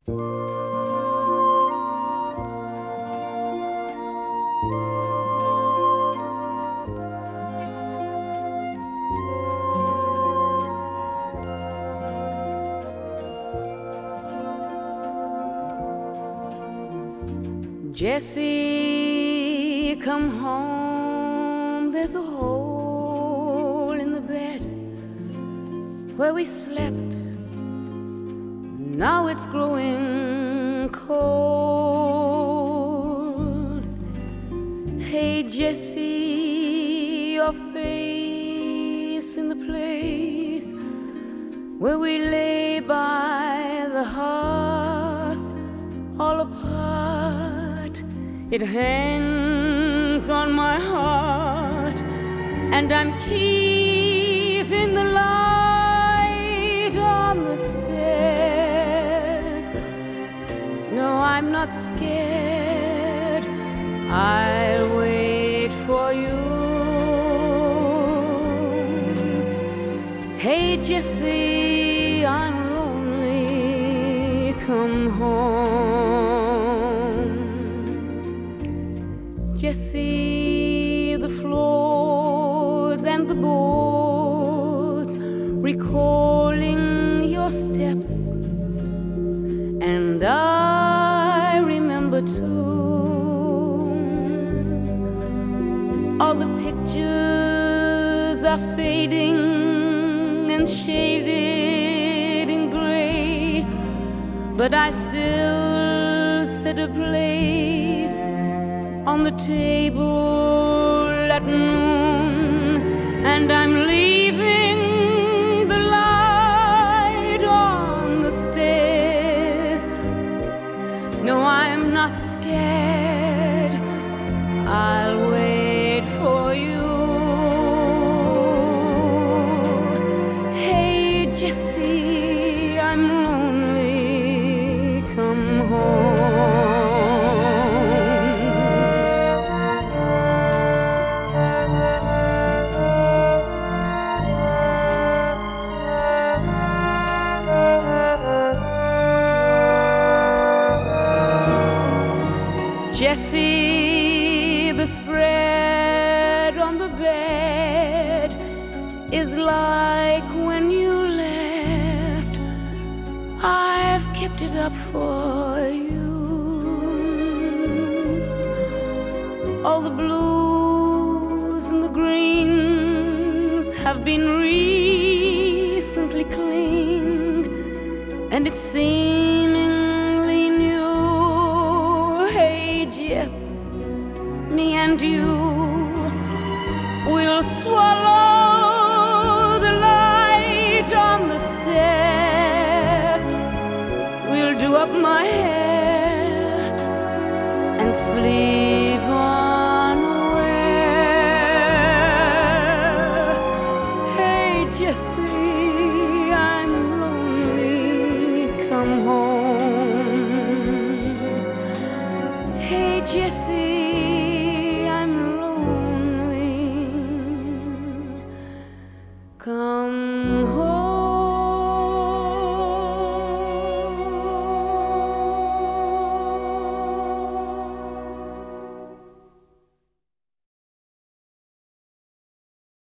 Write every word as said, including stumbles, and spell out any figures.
Jessie, come home. There's a hole in the bed where we slept. Now it's growing cold. Hey, Jessie, your face in the place where we lay by the hearth, all apart. It hangs on my heart, and I'm keeping the light on the stairs. No, I'm not scared. I'll wait for you. Hey, Jessie, I'm lonely. Come home. Jessie, the floors and the boards recalling your steps, and I remember too. All the pictures are fading and shaded in gray, but I still set a place on the table at noon, and I'm leaving the light on the stairs. No, I'm not scared. I'll wait for you. Hey, Jessie, I'm lonely. Come home. Jessie, the spread on the bed is like when you left. I've kept it up for you. All the blues and the greens have been recently cleaned, and it's seemingly new. Hey, Jess, me and you will swallow the light on the stairs. We'll do up my hair and sleep unaware. Hey, Jessie, I'm lonely. Come home. Hey, Jessie, I'm lonely. Come home.